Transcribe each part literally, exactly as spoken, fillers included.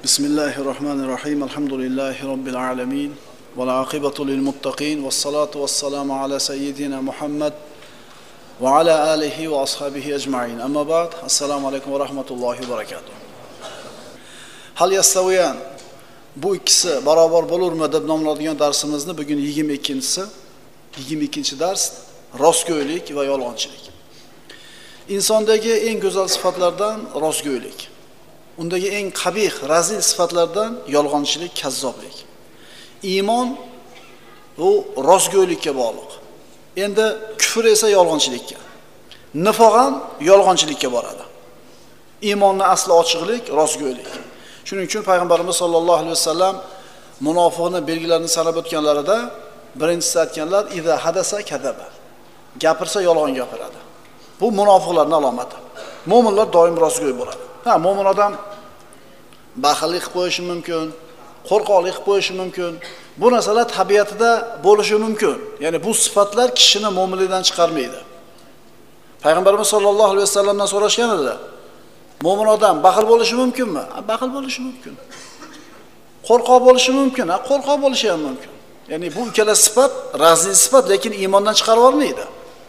Bismillahirrahmanirrahim. Alhamdulillahi Rabbil alamin. Wal aqibatu lil muttaqin. Wassalatu wassalamu ala sayyidina Muhammad va ala alihi va ashabihi ajma'in. Amma ba'd. Assalomu alaykum va rahmatullohi va barakatuh. Hal yastawiyan. Bu ikkisi barobar bo'lurmi deb nomlanadigan darsimizni bugun yigirma ikkinchisi, yigirma ikkinchi dars rostgo'ylik va yolg'onchilik. Insondagi eng go'zal sifatlardan rostgo'ylik. Undagi eng qabih, razil sifatlardan yolg'onchilik, kazzoblik. Iymon u rostgo'ylikka bog'liq. Endi kufr esa yolg'onchilikka. Nifoq ham yolg'onchilikka boradi. Iymonning asli ochiqlik, rostgo'ylik. Shuning uchun payg'ambarimiz sollallohu alayhi vasallam munofiqning belgilarini sanab o'tganlarida birinchisi aytganlar: "Iza hadasa kadaba." Gapirsa yolg'on gapiradi. Bu munofiqlarning alomati. Mo'minlar doim rostgo'y bo'ladi. Ha, mo'min odam baxillik qilib qo'yishi mumkin, qo'rqoqlik qilib qo'yishi mumkin. Bu narsalar tabiatida bo'lishi mumkin. Ya'ni bu sifatlar kishini mo'minlikdan chiqarmaydi. Payg'ambarimiz sollallohu alayhi vasallamdan so'rashgan edi: "Mo'min odam baxil bo'lishi mumkinmi?" Baxil bo'lishi mumkin. Qo'rqoq bo'lishi mumkin. Ha, qo'rqoq bo'lishi ham mumkin. Ya'ni bu ikkala sifat razil sifat, lekin iymondan chiqarib olmaydi.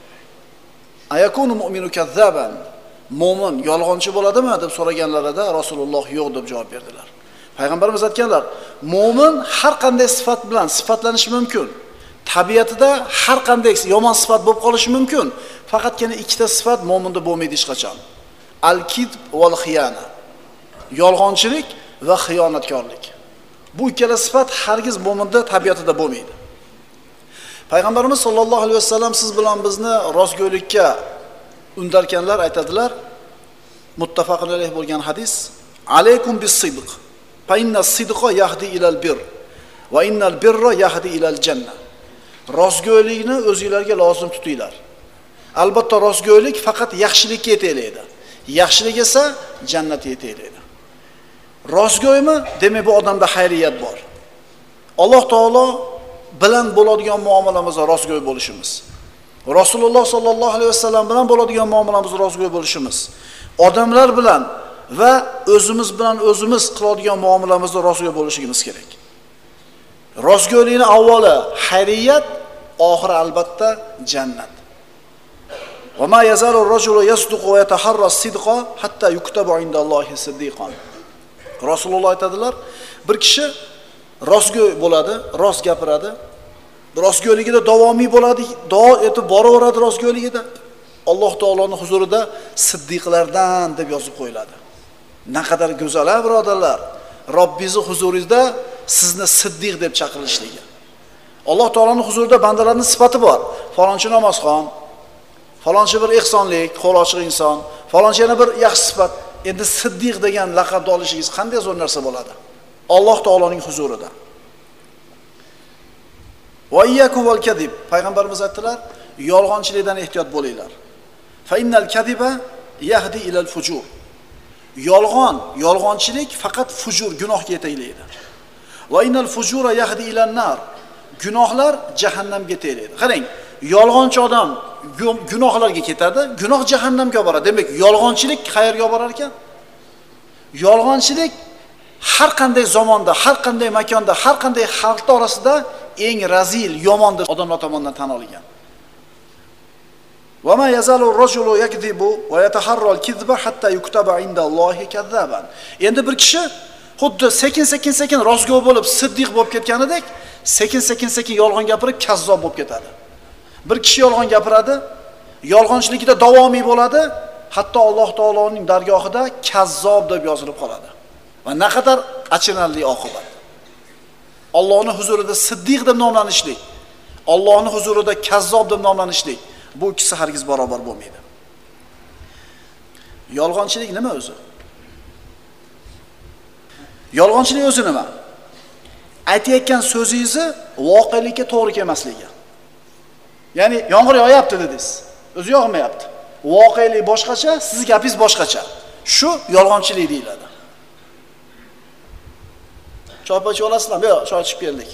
Ayakunu mu'minu kazzaban. Mo'min yolg'onchi bo'ladimi deb so'raganlarida Rasululloh yo'q deb javob berdilar. Payg'ambarimiz aytganlar: "Mo'min har qanday sifat bilan sifatlanishi mumkin. Tabiatida har qanday yomon sifat bo'lib qolishi mumkin. Faqatgina ikkita sifat mo'minda bo'lmaydi hech qachon. Al-kid val xiyana. Yolg'onchilik va xiyonatkorlik. Bu ikkala sifat hargiz mo'minda tabiatida bo'lmaydi." Payg'ambarimiz sollallohu alayhi vasallam siz bilan bizni rostgo'ylikka undarkanlar aytadilar. Muttafaqun alayh bo'lgan hadis: "Alaykum bis-sidq, fa inna-s-sidqa yahdi ilal bir, va innal-birra yahdi ilal janna." Rostgo'ylikni o'zingizlarga lozim tutinglar. Albatta rostgo'ylik faqat yaxshilikka yetaklaydi. Yaxshilik esa jannatga yetaklaydi. Rostgo'ymi? Demak bu odamda xayriyat bor. Alloh taolo bilan bo'ladigan muomalamizda rostgo'y bo'lishimiz. Rasululloh sollallohu alayhi vasallam bilan bo'ladigan muomalamizda rostgo'y bo'lishimiz. Odamlar bilan va o'zimiz bilan o'zimiz qiladigan muomalamizda rostgo'y bo'lishimiz kerak. Rostgo'ylikni avvali xayriyat, oxiri albatta jannat. Va ma yazalu ar-rajulu yasduqu va yataharra as-sidqa hatta yuktaba indallohi siddiqan. Rasululloh aytadilar, bir kishi rostgo'y bo'ladi, rost gapiradi. Rostgo'yligida davomiy bo'ladi, duo etib boraveradi rostgo'yligida. Alloh taoloning huzurida siddiqlardan deb yozib qo'yiladi. Naqadar go'zal, birodarlar. Robbingiz huzuringizda sizni siddiq deb chaqirilishligi. Alloh taoloning huzurida bandalarning sifati bor. Falonchi namozxon, falonchi bir ehsonlik, qo'l ochiq inson, falonchi yana bir yaxshi sifat. Endi siddiq degan laqabni olishingiz qanday zo'r narsa bo'ladi? Alloh taoloning huzurida. Va iyyakum val kadib. Payg'ambarimiz aytdilar, yolg'onchilikdan ehtiyot bo'linglar. Fa innal kadiba yahdi ilal fujur. Yolg'on, yolg'onchilik faqat fujur, gunohga yetaklaydi. Va innal fujura yahdi ilan nar. Gunohlar jahannamga yetaklaydi. Qarang, yolg'onchi odam gunohlarga ketadi, gunoh jahannamga boradi. Demak, yolg'onchilik qayerga borar ekan? Yolg'onchilik har qanday zamonda, har qanday makonda, har qanday xalq orasida eng razil, yomon deb odamlar tomonidan tan olingan. Va ma yazalu ar-rajulu yakzibu va yataharra al-kizba hatta yuktaba indallohi kazzaban. Endi bir kishi xuddi sekin-sekin sekin rostgo'y bo'lib, siddiq bo'lib ketganidek, sekin-sekin sekin yolg'on gapirib kazzob bo'lib ketadi. Bir kishi yolg'on gapiradi, yolg'onchilikda davomiy bo'ladi, hatto Alloh taoloning dargohida kazzob deb yozilib qoladi. Va naqadar achinarli oqibat. Allohning huzurida siddiq deb nomlanishlik, Allohning huzurida kazzob deb nomlanishlik, bu ikkisi hargiz barobar bo'lmaydi. Yolg'onchilik nima o'zi? Yolg'onchilik o'zi nima? Aytayotgan so'zingizni voqelikka to'g'ri kelmasligi. Ya'ni yomg'ir yog'yapti dedingiz, o'zi yog'mayapti. Voqelik boshqacha, siz gapingiz boshqacha. Shu yolg'onchilik deyiladi. Choy ichib olasizlarmi? Yo'q, choy ichib keldik.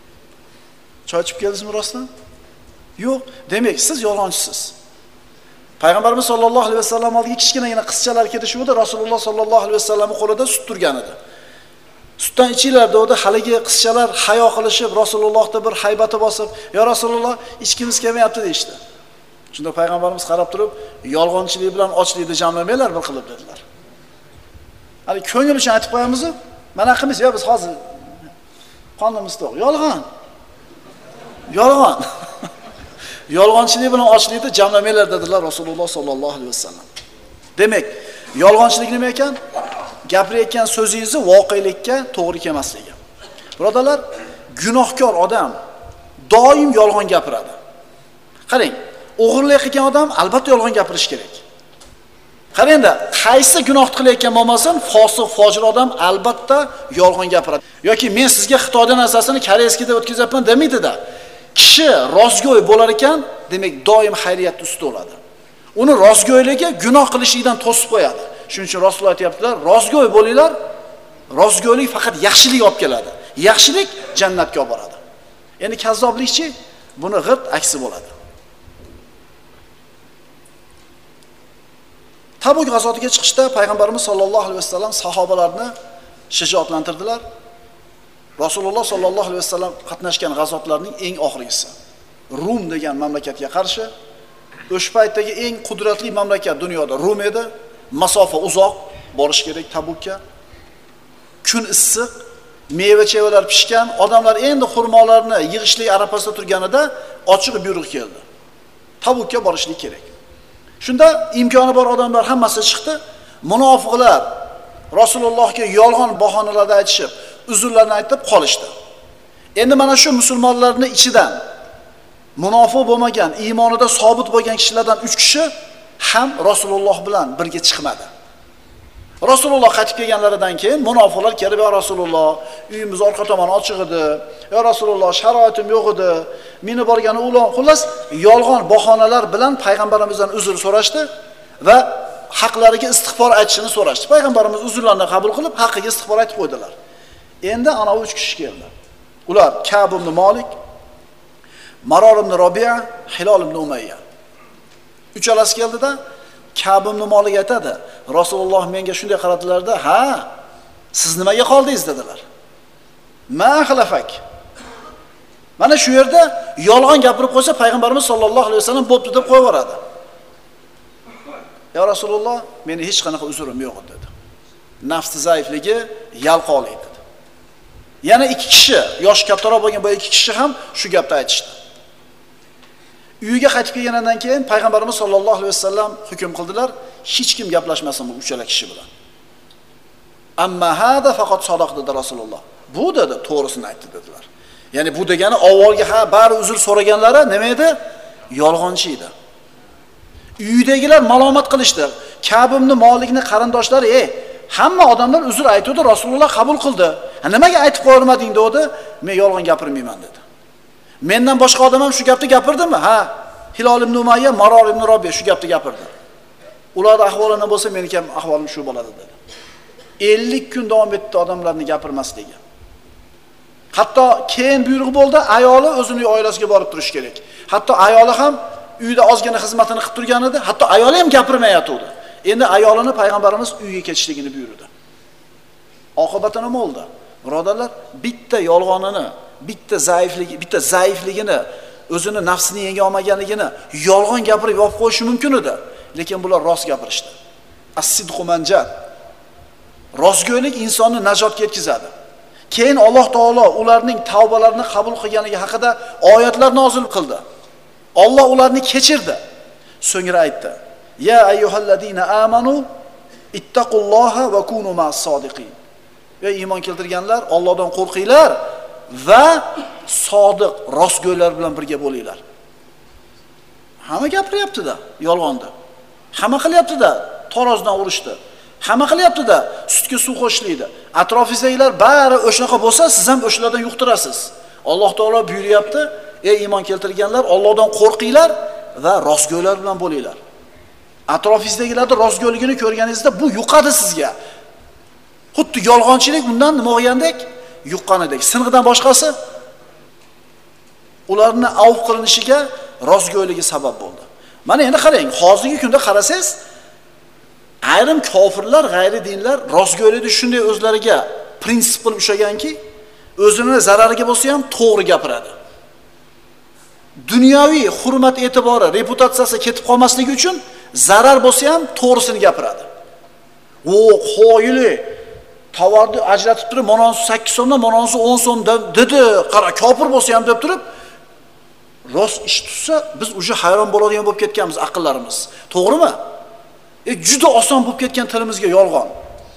Choy ichib keldingizmi rostdan? Yo'q, demak siz yolg'onchisiz. Payg'ambarimiz sollallohu alayhi vasallam oldiga kichkinagina qizchalar kelishuvdi, Rasululloh sollallohu alayhi vasallamning qo'lida sut turgan edi. Sutdan ichinglar dedi, haligi qizchalar hayo qilishib, Rasulullohga bir haybati bosib, "Ya Rasululloh, ichkimiz kelmayapti" deydi. Shunda payg'ambarimiz qarab turib, "Yolg'onchilik bilan ochlikni jamlamanglar bir qilib" dedilar. Hali ko'ngil uchun aytib qo'yamiz, mana qilmiz, "Ya biz hozir qonimiz to'q." Yolg'on. Yolg'on. Yolg'onchilik bilan ochlikni jamlamanglar dedilar Rasululloh sollallohu alayhi vasallam. Demak, yolg'onchilik nima ekan? Gapirayotgan so'zingizni voqelikka to'g'ri kelmasligi. Birodalar, gunohkor odam doim yolg'on gapiradi. Qarang, o'g'irlik qilgan odam albatta yolg'on gapirish kerak. Qarangda, qaysi gunoh qilayotgan bo'lmasin, fosiq, fojir odam albatta yolg'on gapiradi. Yoki men sizga Xitoyda narsasini koreyskida o'tkazyapman demaydi-da. Kishi rostgo'y bo'lar ekan, demak doim xayriyatda usta bo'ladi. Uni rostgo'yligi gunoh qilishlikdan to'sib qo'yadi. Shuning uchun Rasululloh aytibdilar, rostgo'y bo'linglar. Rostgo'ylik faqat yaxshilik olib keladi. Yaxshilik jannatga olib boradi. Endi kazzoblikchi buni g'irt aksi bo'ladi. Tabuk g'azotiga chiqishda payg'ambarimiz sollallohu alayhi vasallam sahobalarni shijoatlantirdilar. Rasululloh sollallohu alayhi vasallam qatnashgan g'azotlarning eng oxirgisi Rum degan mamlakatga qarshi. O'sha paytdagi eng qudratli mamlakat dunyoda Rum edi. Masofa uzoq, borish kerak Tabukka. Kun issiq, meva-chevalar pishgan, odamlar endi xurmolarni yig'ishlik arafasida turganida ochiq buyruq keldi. Tabukka borishlik kerak. Shunda imkoni bor odamlar hammasi chiqdi. Munofiqlar Rasulullohga yolg'on bahonalarda aytishib, uzrlarni aytib qolishdi. Endi mana shu musulmonlarning ichidan munofiq bo'lmagan, iymonida sobit bo'lgan kishilardan uch kishi ham Rasululloh bilan birga chiqmadi. Rasululloh qaytib kelganlaridan keyin munofiqlar kelib, "Ya Rasululloh, uyimiz orqa tomoni ochiq edi. Ya Rasululloh, sharoitim yo'q edi. Meni borgani ular." Xullas, yolg'on bahonalar bilan payg'ambarimizdan uzr so'rashdi va haqlariga istig'for aytishini so'rashdi. Payg'ambarimiz uzrlarini qabul qilib, haqqiga istig'for aytib qo'ydilar. Endi ana uch kishi keldi. Ular Ka'b ibn Malik, Maror ibn Robi'a, Hilol ibn Umayya. Uchalasi keldida Ka'b ibn Malik aytadi, Rasululloh menga shunday qaradilarda, "Ha, siz nimaga qoldingiz?" dedilar. "Ma xalafak." Mana shu yerda yolg'on gapirib qo'ysa payg'ambarimiz sollallohu alayhi vasallam bo'pti deb qo'yib yuboradi. "Ya Rasululloh, meni hech qanaqa uzrim yo'q" dedi. Nafsi zaifligi yalqoqlik dedi. Yana ikki kishi, yosh kattaroq bo'lgan bu ikki kishi ham shu gapni aytishdi. Uyiga qaytib kelgandan keyin payg'ambarimiz sollallohu alayhi vasallam hukm qildilar, hech kim gaplashmasin bu uchala kishi bilan. Amma hada faqat sodiq dedi Rasululloh. Bu dedi, to'g'risini aytdi dedilar. Ya'ni bu degani avvalgi ha bari uzr so'raganlari nima edi? Yolg'onchi edi. Uydagilar malomat qilishdi. Ka'b ibn Malikning qarindoshlari, "Ey, hamma odamlar uzr aytdi, Rasululloh qabul qildi. Ha nimaga aytib qo'ymading?" dedi. "Men yolg'on gapirmayman" dedi. "Mendan boshqa odam ham shu gapni gapirdimi?" "Ha, Hilol ibn Umayya, Maror ibn Robiya shu gapni gapirdi. Ularning ahvoli nima bo'lsa, meniki ham ahvolim shu bo'ladi" dedi. ellik kun davom etdi odamlarning gapirmasligi. Hatto keyin buyruq bo'ldi, ayoli o'zining oilasiga borib turish kerak. Hatto ayoli ham uyda ozgina xizmatini qilib turgan edi. Hatto ayoli ham gapirmayotdi. Endi ayolini payg'ambarimiz uyiga ketishligini buyurdi. Oqibati nima bo'ldi? Birodarlar, bitta yolg'onini, bitta zaifligi, bitta zaifligini, o'zini nafsini yenga olmaganligini yolg'on gapirib yopib qo'yishi mumkin edi. Lekin bular rost gapirishdi. As-sidqu manjat. Rostgo'ylik insonni najotga yetkazadi. Keyin Alloh taolo ularning tavbalarini qabul qilganligi haqida oyatlar nozil qildi. Alloh ularni kechirdi. So'ngra aytdi: "Ya ayyuhallazina amanu ittaqulloha va kunu ma'as-sodiqin." Ey iymon keltirganlar, Allohdan qo'rqinglar va sodiq, rostgo'ylar bilan birga bo'linglar. Hamma gapiryapti-da, yolg'onni. Hamma qilyapti-da, tarozdan urishdi. Hamma qilyapti-da, sutga suv qo'shiladi. Atrofingizdagilar bari o'shanaqa bo'lsa, siz ham o'shalardan yuqtirasiz. Alloh taolo buyuryapti: "Ey iymon keltirganlar, Allohdan qo'rqinglar va rostgo'ylar bilan bo'linglar." Atrofingizdagilarning rostgo'yligini ko'rganingizda bu yuqadi sizga. Xuddi yolg'onchilik undan nima bo'lgandek, yuqqanidek. Sing'idan boshqasi ularni avf qilinishiga rostgo'yligi sabab bo'ldi. Mana endi qarang, hozirgi kunda qarasangiz, ayrim kofirlar, g'ayri dinlar rostgo'ylikni shunday o'zlariga prinsip qilib ushlaganki, o'zini zarariga bo'lsa ham to'g'ri gapiradi. Dunyoviy hurmat e'tibori, reputatsiyasi ketib qolmasligi uchun zarar bo'lsa ham to'g'risini gapiradi. O, qo'yili tovarni ajratib turib, mononsi sakkiz so'mdan mononsi o'n so'm dedi, qara kofir bo'lsa ham deb turib, rost ish tutsa, biz uje hayron bo'ladigan bo'lib ketganmiz aqllarimiz. To'g'rimi? E, juda oson bo'lib ketgan tilimizga yolg'on.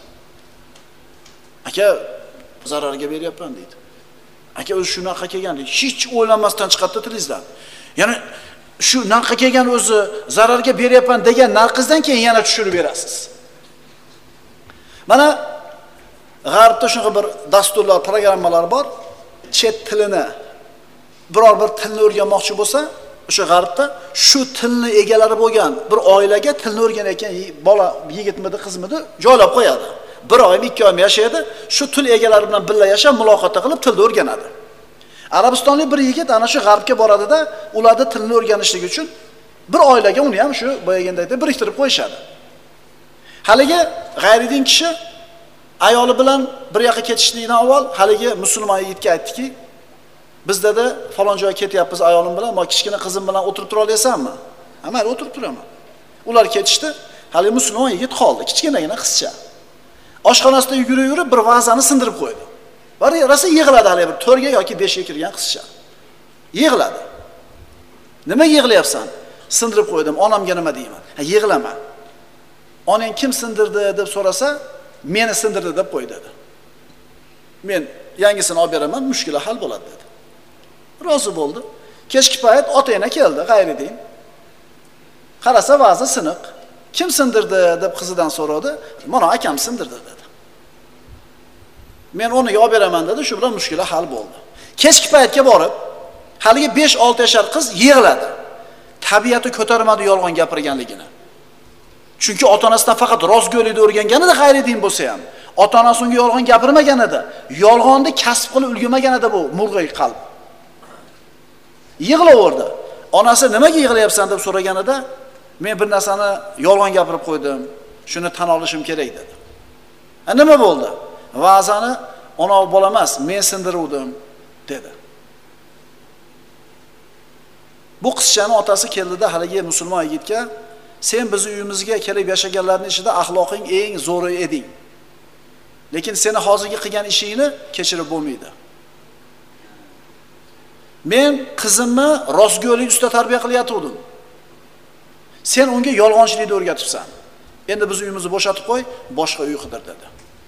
Aka, zararga beryapman deydi. Aka, o'zi shu narxga kelgan deydi. Hech o'ylanmasdan chiqadi tilingizdan. Ya'ni shu narxga kelgan o'zi zararga beryapman degan narxingizdan keyin yana tushirib berasiz. Mana G'arbda shunaqa bir dasturlar, programmalar bor. Chet tilini biror bir tilni o'rganmoqchi bo'lsa, o'sha G'arbda shu tilni egalari bo'lgan bir oilaga tilni o'rganayotgan bola, yigitmidi, qizmidi joylab qo'yadi. Bir oymi, ikki oymi yashaydi, shu til egalari bilan birga yashab, muloqot qilib tilni o'rganadi. Arabistonlik bir yigit ana shu G'arbga boradi-da, ularda tilni o'rganishlik uchun bir oilaga uni ham shu boyaganda biriktirib qo'yishadi. Haligi g'ayridin kishi ayoli bilan bir yoqqa ketishlikdan avval haligi musulmon yigitga aytdiki, biz dedi falon joyga ketyapmiz ayolim bilan, mo kichkina qizim bilan o'tirib tura olasanmi? Ha, mayli, o'tirib turaman. Ular ketishdi, haligi musulmon yigit qoldi, kichkinagina qizcha. Oshxonasida yugurib-yurib bir vazani sindirib qo'ydi. Va rosa yig'ladi hali bir to'rtga yoki beshga kirgan qizcha. Yig'ladi. Nima yig'layapsan? Sindirib qo'ydim, onamga nima deyman? Ha, yig'lama. Onang kim sindirdi deb so'rasa, meni sindirdi deb qo'y dedi. Men yangisini olib beraman, mushkula hal bo'ladi dedi. Rozi bo'ldi. Kechki payt ota-ona keldi, g'ayridin. Qarasa vazni siniq. Kim sindirdi deb qizidan so'radi. Mana akam sindirdi dedi. Men uni olib beraman dedi, shu bilan mushkula hal bo'ldi. Kechki paytga borib, haligi besh olti yashar qiz yig'ladi. Tabiati ko'tarmadi yolg'on gapirganligini. Chunki ota-onasidan faqat rostgo'ylikni o'rganganida g'ayridin bo'lsa ham, ota-onasi unga yolg'on gapirmagan edi. Yolg'onni kasb qilib ulgurmagan edi bu murg'ay qalb. Yig'laverdi. Onasi nimaga yig'layapsan deb so'raganida, men bir narsani yolg'on gapirib qo'ydim. Shuni tan olishim kerak dedi. A nima bo'ldi? Va'zani ona bola emas, men sindiruvdim dedi. Bu qizchaning otasi keldida haligi musulmon yigitga, sen biz uyimizga kelib yashaganlarning ichida axloqing eng zo'ri eding. Lekin seni hozirgi qilgan ishingni kechirib bo'lmaydi. Men qizimni rostgo'ylik ustida tarbiya qilyotgandim. Sen unga yolg'onchilikni o'rgatibsan. Endi biz uyimizni bo'shatib qo'y, boshqa uy qidir dedi.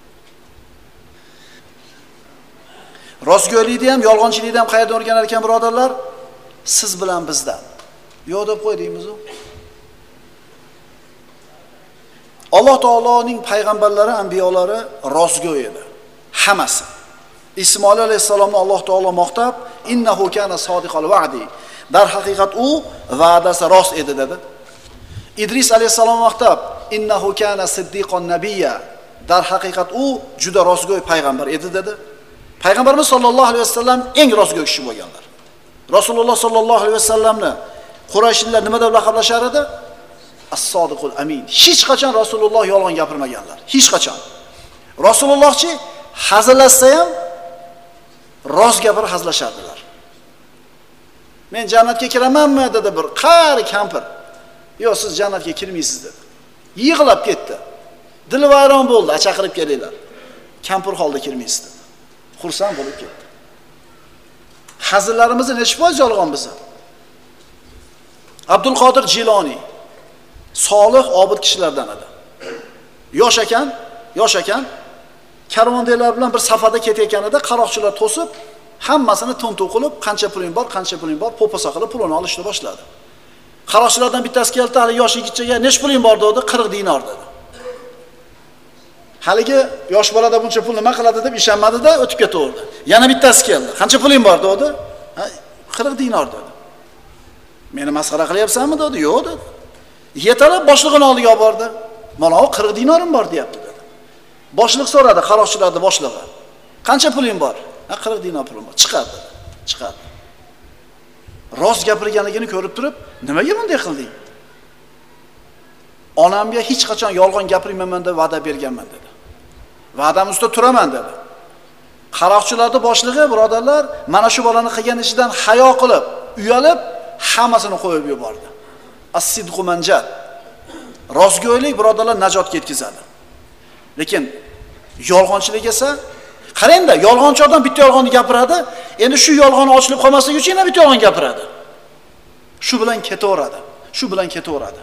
Rostgo'ylikni ham, yolg'onchilikni ham qayerdan o'rganar ekan birodarlar? Siz bilan bizdan. Yo'q deb qo'y deymiz-ku. Alloh taoloning payg'ambarlari, anbiyolari rostgo'y edi. Hammasi. Ismoil alayhisalomni Alloh taolo maqtab, innahu kana sodiqal va'di. Dar haqiqat u va'dasi rost edi dedi. Idris alayhisalom maqtab, innahu kana siddiqon nabiyya. Dar haqiqat u juda rostgo'y payg'ambar edi dedi. Payg'ambarimiz sollallohu alayhi vasallam eng rostgo'y kishi bo'lganlar. Rasululloh sollallohu alayhi vasallamni Qurayshlar nima deb laqablashar edi? As-sodiqul amin. Hech qachon Rasululloh yolg'on gapirmaganlar. Hech qachon. Rasulullohchi hazillashsa ham rost gapir hazlashardilar. Men jannatga kiramanmi dedi bir qari kampir. Yo'q, siz jannatga kirmaysiz dedi. Yig'lab ketdi. Dili vayron bo'ldi, chaqirib kelinglar. Kampir holda kirmaysiz dedi. Xursand bo'lib ketdi. Hazillarimizni necha foiz yolg'on biza? Abdul Qodir Jiloniy solih obid kishilardan edi. Yosh ekan, yosh ekan, karvondalar bilan bir safarda ketayotganida qaroqchilar to'sib, hammasini tuntuv qilib, qancha puling bor, qancha puling bor, po'posa qilib pulini olishni boshladi. Qaroqchilardan bittasi keldi, hali yosh yigitchaga "Nech puling bor?" dedi, qirq dinor dedi. Haligi yosh bolada buncha pul nima qiladi deb ishonmadi-da, o'tib ketaverdi. Yana bittasi keldi. "Qancha puling bor?" dedi. "Ha, qirq dinor" dedi. "Meni masxara qilyapsanmi?" dedi. "Yo'q" dedi. Yetalab boshlig'ini oldiga olib bordi. "Mana u qirq dinorim bor" deyapti dedi. Boshliq so'radi, qaroqchilarning boshlig'i. "Qancha puling bor?" "Ha, qirq dinor pulim bor." "Chiqar" dedi. Chiqardi. Rost gapirganligini ko'rib turib, "Nimaga bunday qilding?" onamga hech qachon yolg'on gapirmayman deb va'da berganman dedi. Va'dam ustida turaman dedi. Qaroqchilarning boshlig'i, birodarlar, mana shu bolani qilgan ishidan hayo qilib, uyalib, hammasini qo'yib yubordi. As-sidqu manjat. Rostgo'ylik birodarlar najotga yetkazadi. Lekin yolg'onchilik esa, qarangda, yolg'onchi odam bitta yolg'onni gapiradi, endi shu yolg'on ochilib qolmasligi uchun yana bitta yolg'on gapiradi. Shu bilan ketaveradi. Shu bilan ketaveradi.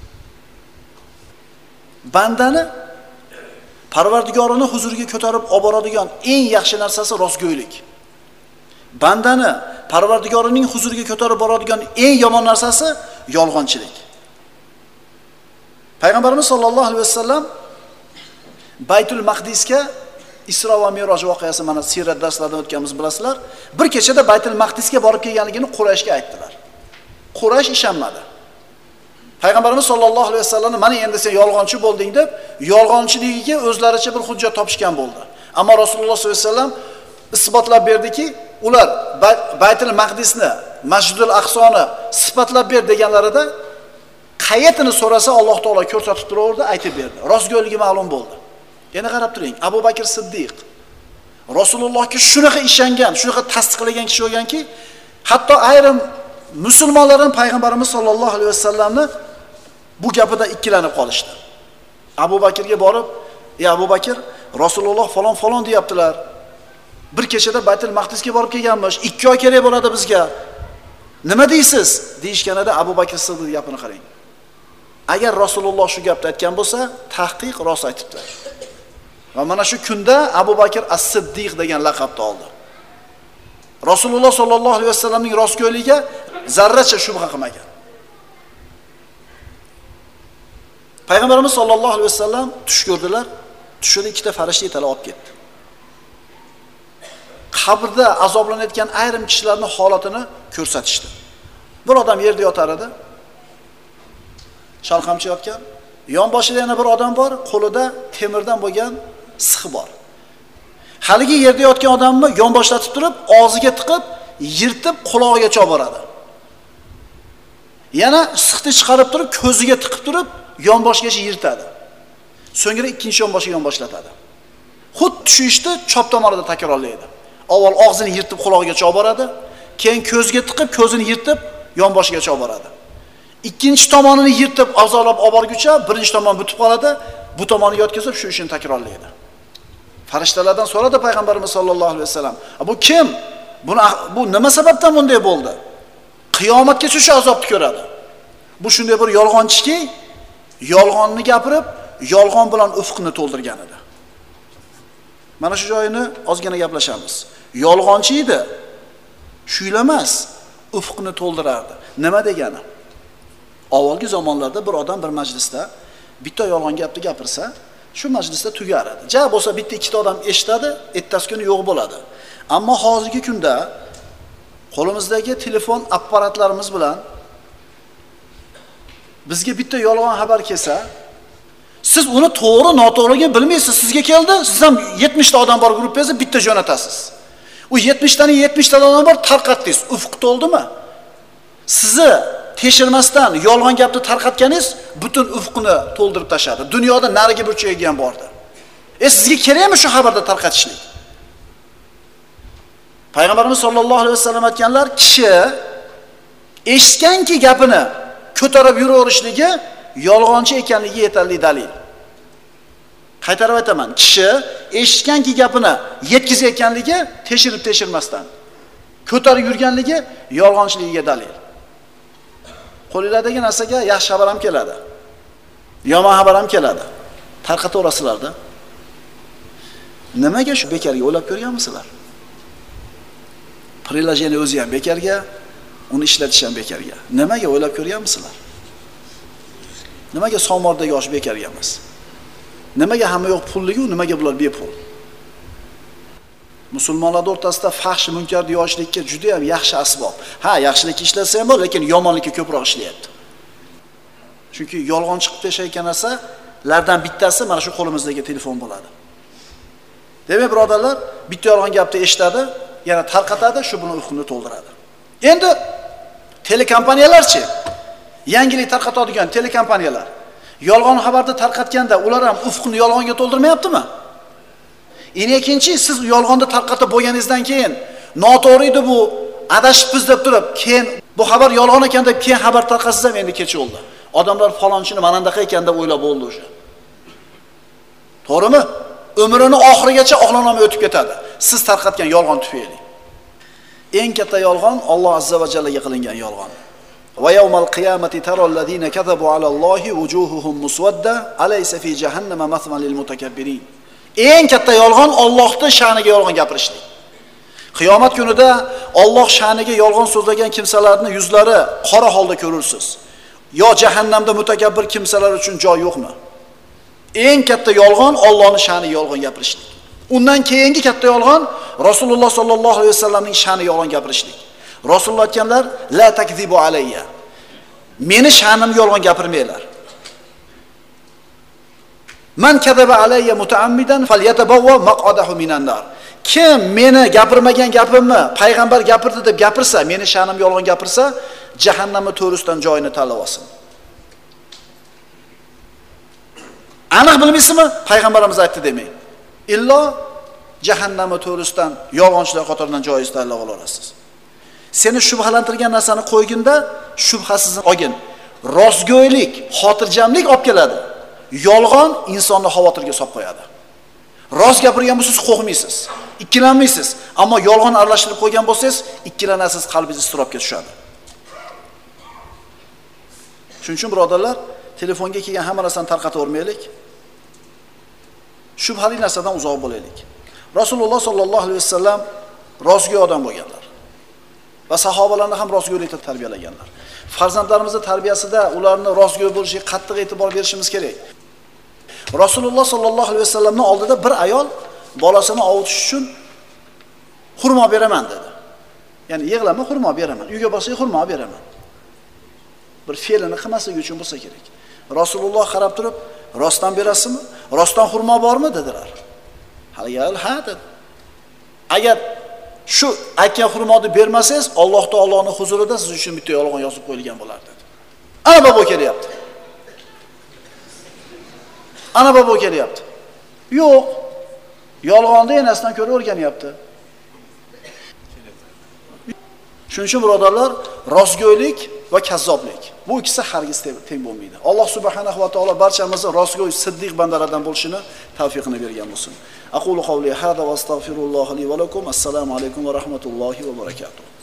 Bandani Parvardigorini huzuriga ko'tarib olib boradigan eng yaxshi narsasi rostgo'ylik. Bandani Parvardigorining huzuriga ko'tarib boradigan eng yomon narsasi yolg'onchilik. Payg'ambarimiz sollallohu alayhi vasallam Baytul Maqdisga Isro va Mi'roj voqeasi mana sirat darslarida o'tganmiz bilasizlar. Bir kechada Baytul Maqdisga borib kelganligini Qurayshga aytdilar. Quraysh ishonmadi. Payg'ambarimiz sollallohu alayhi vasallamni mana endi sen yolg'onchi bo'lding deb yolg'onchiligiga o'zlaricha bir hujjat topishgan bo'ldi. Ammo Rasululloh sollallohu alayhi vasallam isbotlab berdiki, ular Baytul Maqdisni, Masjidul Aqsoni sifatlab ber deganlarida qayetini so'rasa Alloh taolo ko'rsatib turaverdi, aytib berdi. Rostgo'yligi ma'lum bo'ldi. Yana qarab turing, Abu Bakr Siddiq Rasulullohga shunaqa ishongan, shunaqa tasdiqlagan kishi bo'lganki, hatto ayrim musulmonlar ham payg'ambarimiz sollallohu alayhi vasallamni bu gapida ikkilanib qolishdi. Abu Bakrga borib, "Ey Abu Bakr, Rasululloh falon falon deyaptilar. Bir kechada Baytul Maqdisga borib kelganmiz. ikki oy kerak bo'ladi bizga. Nima deysiz?" deyishganida Abu Bakr Siddiq gapini qarang. Agar Rasululloh shu gapni aytgan bo'lsa, tahqiq rost aytibdi. Va mana shu kunda Abu Bakr as-Siddiq degan laqabni oldi. Rasululloh sollallohu alayhi vasallamning rostgo'yligiga zarracha shubha qilmagan. Payg'ambarimiz sollallohu alayhi vasallam tush ko'rdilar. Tushida ikkita farishta yetalab olib ketdi. Qabrda azoblanayotgan ayrim kishilarning holatini ko'rsatishdi. Bir odam yerda yotar edi. Shalqamchi yotgan. Yonboshida yana bir odam bor, qo'lida temirdan bo'lgan six bor. Haligi yerda yotgan odamni yonboshlatib turib, og'ziga tiqib, yirtib quloqiga olib boradi. Yana sixni chiqarib turib, ko'ziga tiqib turib, yonboshgacha yirtadi. So'ngra ikkinchi yonboshiga yonboshlatadi. Xuddi shu ishni chop tomonida takrorlaydi. Avval og'zini yirtib quloqiga olib boradi, keyin ko'ziga tiqib, ko'zini yirtib yonboshiga olib boradi. Ikkinchi tomonini yirtib azolab olib borguncha birinchi tomon bitib qoladi, bu tomonni yotkazib shu ishni takrorlaydi. Farishtalardan so'radi payg'ambarimiz sollallohu alayhi vasallam, "Bu kim? Buni bu nima sababdan bunday bo'ldi?" Qiyomatgacha shu azobni ko'radi. Bu shunday bir yolg'onchiki, yolg'onni gapirib, yolg'on bilan ufqni to'ldirgan edi. Mana shu joyini ozgina gaplashamiz. Yolg'onchi edi. Shuyla emas, ufqni to'ldirardi. Nima degani? Avvalgi zamonlarda bir odam bir majlisda bitta yolg'on gapni gapirsa, shu majlisda tugar edi. Ja bo'lsa bitta ikkita odam eshitadi, ertasi kuni yo'q bo'ladi. Ammo hozirgi kunda qo'limizdagi telefon apparatlarimiz bilan bizga bitta yolg'on xabar kelsa, siz uni to'g'ri, noto'g'riligini bilmaysiz. Sizga keldi, siz ham yetmish ta odam bor gruppangizda bitta jo'natasiz. U yetmish taning yetmish ta odam bor tarqatdingiz. Ufq to'ldimi? Sizni tekshirmasdan yolg'on gapni tarqatganingiz butun ufqni to'ldirib tashladi. Dunyoda narigi burchagiga ham bordi. E sizga kerakmi shu xabarda tarqatishlik? Payg'ambarimiz sollallohu alayhi vasallam aytganlar, kishi eshitganki gapini ko'tarib yuraverishligi yolg'onchi ekanligiga yetarli dalil. Qaytarib aytaman, kishi eshitganki gapini yetkazayotganligi tekshirib tekshirmasdan ko'tarib yurganligi yolg'onchiligiga dalil. Qo'linglardagi narsaga yaxshi xabar ham keladi. Yomon xabar ham keladi. Tarqataverasizlar-da. Nimaga shu bekarga o'ylab ko'rganmisizlar? Prilajeni o'zi ham bekarga, uni ishlatish ham bekarga. Nimaga o'ylab ko'rganmisizlar? Nimaga somordagi osh bekarga emas? Nimaga hamma yo'q pulligi, nimaga bular bepul? Musulmonlar o'rtasida fahsh munkarni yoshlikka juda ham yaxshi asbob. Ha, yaxshilikka ishlatsa ham bor, lekin yomonlikka ko'proq ishlayapti. Chunki yolg'on chiqib tashayotgan narsalardan bittasi mana shu qo'limizdagi telefon bo'ladi. Demak, birodarlar, bitta yolg'on gapni eshitadi, yana tarqatadi, shu buni ufqini to'ldiradi. Endi telekompaniyalarchi? Yangilik tarqatadigan telekompaniyalar. Yolg'on xabarni tarqatganda ular ham ufqni yolg'onga to'ldirmayaptimi? Endi ikkinchi, siz yolg'onni tarqatib bo'lganingizdan keyin noto'g'ri edi bu, adashibmiz deb turib, keyin bu xabar yolg'on ekan deb keyin xabar tarqatsangiz ham endi kecha bo'ldi. Odamlar falonchini mana bunday ekan deb o'ylab bo'ldi o'sha. To'g'rimi? Umrini oxirigacha oqlanolmay o'tib ketadi. Siz tarqatgan yolg'on tufayli. Eng katta yolg'on Alloh azza va jallaga qilingan yolg'on. Va yawmal qiyamati taral ladina kazabu alallohi wujuhuhum muswadda alaysa fi jahannama mathman lil mutakabbirin. Eng katta yolg'on Allohning sha'niga yolg'on gapirishlik. Qiyomat kunida Alloh sha'niga yolg'on so'zlagan kimsalarning yuzlari qora holda ko'rursiz. Yo jahannamda mutakabbir kimsalar uchun joy yo'qmi? Eng katta yolg'on Allohning sha'niga yolg'on gapirishlik. Undan keyingi katta yolg'on Rasululloh sollallohu alayhi vasallamning sha'niga yolg'on gapirishlik. Rasululloh aytganlar, la takzibu alayya. Meni sha'nimga yolg'on gapirmanglar. Man kadaba alayya mutaammidan falyatabawwa maq'adahu minan nar. Kim meni gapirmagan gapimni payg'ambar gapirdi deb gapirsa, meni sha'nimga yolg'on gapirsa, jahannamning to'risidan joyini tanlab olsin. Aniq bilmaysizmi? Payg'ambarimiz aytdi demang. Illo jahannamning to'risidan yolg'onchilar qatoridan joyingizni tanlab olasiz. Seni shubhalantirgan narsani qo'yginda shubhasizni olgin. Rostgo'ylik, xotirjamlik olib keladi. Yolg'on insonni xavotirga solib qo'yadi. Rost gapirgan bo'lsangiz qo'rqmaysiz, ikkilanmaysiz, ammo yolg'on aralashtirib qo'ygan bo'lsangiz, ikkilanasiz, qalbingiz iztirobga tushadi. Shuning uchun birodarlar, telefonga kelgan hamma narsani tarqatavermaylik. Shubhali narsadan uzoq bo'laylik. Rasululloh sollallohu alayhi vasallam rostgo'y odam bo'lganlar. Va sahobalarni ham rostgo'ylikda tarbiyalaganlar. Farzandlarimizning tarbiyasida ularni rostgo'y bo'lishiga qattiq e'tibor berishimiz kerak. Rasululloh sollallohu alayhi vasallamning oldida bir ayol bolasini ovutish uchun xurmo beraman dedi. Ya'ni yig'lama, xurmo beraman. Uyga borsang xurmo beraman. Bir fe'lini qilmasligi uchun bo'lsa kerak. Rasululloh qarab turib, rostdan berasizmi? Rostdan xurmo bormi dedilar. Haligi ayol ha dedi. Agar shu aytgan xurmoni bermasangiz, Alloh taoloning huzurida siz uchun bitta yolg'on yozib qo'yilgan bo'lar dedi. Ana bobo kelyapti. Ana bobo kelyapti. Yo'q. Yolg'onni enasidan ko'ra o'rganyapti. Shuning uchun birodarlar, rostgo'ylik va kazzoblik bu ikkisi hargiz teng bo'lmaydi. Alloh subhanahu va taolo barchamizni rostgo'y, siddiq bandalardan bo'lishini tavfiqini bergan bo'lsin. Aqulu qawli hada va astagfirulloh li va lakum. Assalomu alaykum va rahmatullohi va barakatuh.